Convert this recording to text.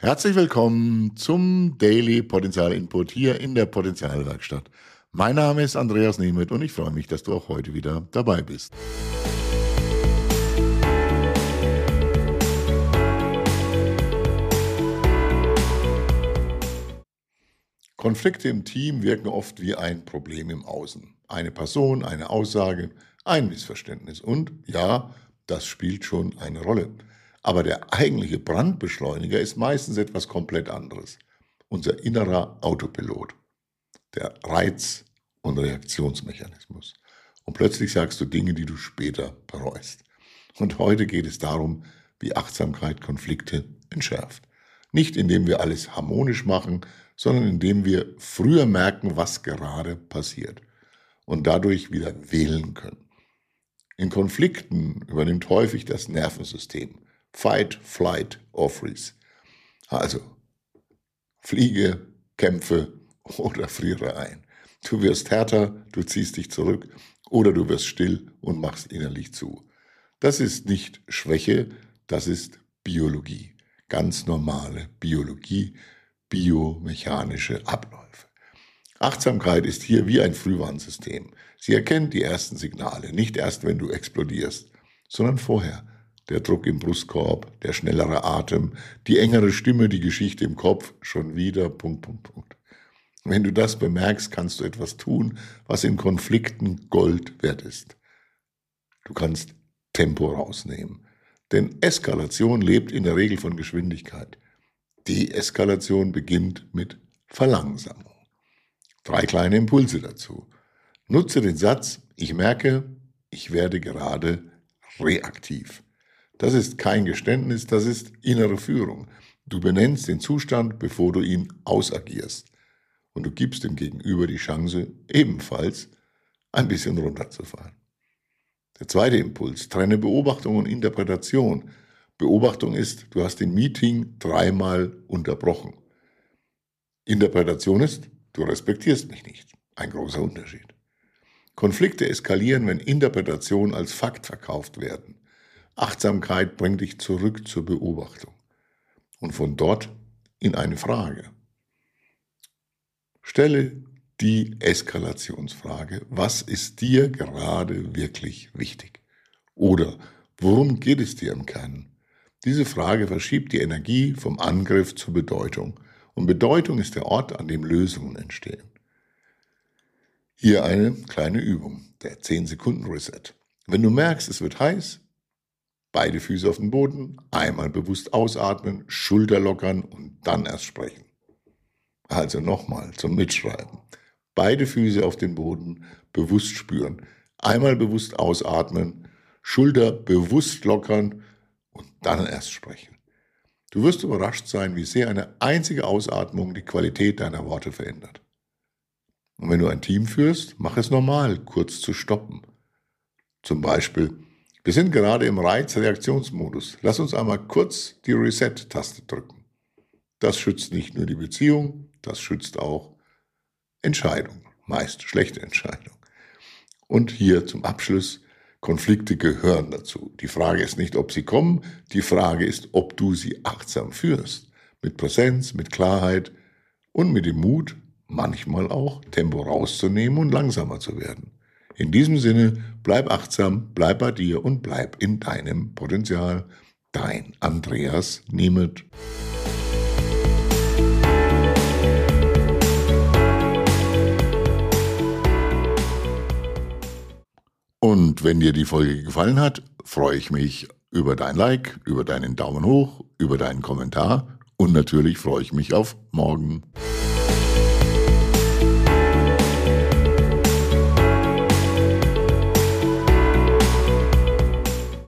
Herzlich willkommen zum Daily Potenzial Input hier in der Potenzialwerkstatt. Mein Name ist Andreas Nemeth und ich freue mich, dass du auch heute wieder dabei bist. Konflikte im Team wirken oft wie ein Problem im Außen. Eine Person, eine Aussage, ein Missverständnis. Und ja, das spielt schon eine Rolle. Aber der eigentliche Brandbeschleuniger ist meistens etwas komplett anderes. Unser innerer Autopilot, der Reiz- und Reaktionsmechanismus. Und plötzlich sagst du Dinge, die du später bereust. Und heute geht es darum, wie Achtsamkeit Konflikte entschärft. Nicht indem wir alles harmonisch machen, sondern indem wir früher merken, was gerade passiert und dadurch wieder wählen können. In Konflikten übernimmt häufig das Nervensystem. Fight, Flight or Freeze. Also, fliege, kämpfe oder friere ein. Du wirst härter, du ziehst dich zurück oder du wirst still und machst innerlich zu. Das ist nicht Schwäche, das ist Biologie. Ganz normale Biologie, biomechanische Abläufe. Achtsamkeit ist hier wie ein Frühwarnsystem. Sie erkennt die ersten Signale, nicht erst, wenn du explodierst, sondern vorher. Der Druck im Brustkorb, der schnellere Atem, die engere Stimme, die Geschichte im Kopf, schon wieder ... Wenn du das bemerkst, kannst du etwas tun, was in Konflikten Gold wert ist. Du kannst Tempo rausnehmen. Denn Eskalation lebt in der Regel von Geschwindigkeit. Deeskalation beginnt mit Verlangsamung. 3 kleine Impulse dazu. Nutze den Satz, ich merke, ich werde gerade reaktiv. Das ist kein Geständnis, das ist innere Führung. Du benennst den Zustand, bevor du ihn ausagierst. Und du gibst dem Gegenüber die Chance, ebenfalls ein bisschen runterzufahren. Der zweite Impuls, trenne Beobachtung und Interpretation. Beobachtung ist, du hast den Meeting 3-mal unterbrochen. Interpretation ist, du respektierst mich nicht. Ein großer Unterschied. Konflikte eskalieren, wenn Interpretationen als Fakt verkauft werden. Achtsamkeit bringt dich zurück zur Beobachtung und von dort in eine Frage. Stelle die Eskalationsfrage, was ist dir gerade wirklich wichtig? Oder worum geht es dir im Kern? Diese Frage verschiebt die Energie vom Angriff zur Bedeutung. Und Bedeutung ist der Ort, an dem Lösungen entstehen. Hier eine kleine Übung, der 10-Sekunden-Reset. Wenn du merkst, es wird heiß, beide Füße auf den Boden, einmal bewusst ausatmen, Schulter lockern und dann erst sprechen. Also nochmal zum Mitschreiben. Beide Füße auf den Boden, bewusst spüren, einmal bewusst ausatmen, Schulter bewusst lockern und dann erst sprechen. Du wirst überrascht sein, wie sehr eine einzige Ausatmung die Qualität deiner Worte verändert. Und wenn du ein Team führst, mach es normal, kurz zu stoppen. Zum Beispiel, wir sind gerade im Reiz-Reaktionsmodus. Lass uns einmal kurz die Reset-Taste drücken. Das schützt nicht nur die Beziehung, das schützt auch Entscheidungen, meist schlechte Entscheidungen. Und hier zum Abschluss, Konflikte gehören dazu. Die Frage ist nicht, ob sie kommen, die Frage ist, ob du sie achtsam führst. Mit Präsenz, mit Klarheit und mit dem Mut, manchmal auch Tempo rauszunehmen und langsamer zu werden. In diesem Sinne, bleib achtsam, bleib bei dir und bleib in deinem Potenzial. Dein Andreas Nemeth. Und wenn dir die Folge gefallen hat, freue ich mich über dein Like, über deinen Daumen hoch, über deinen Kommentar und natürlich freue ich mich auf morgen.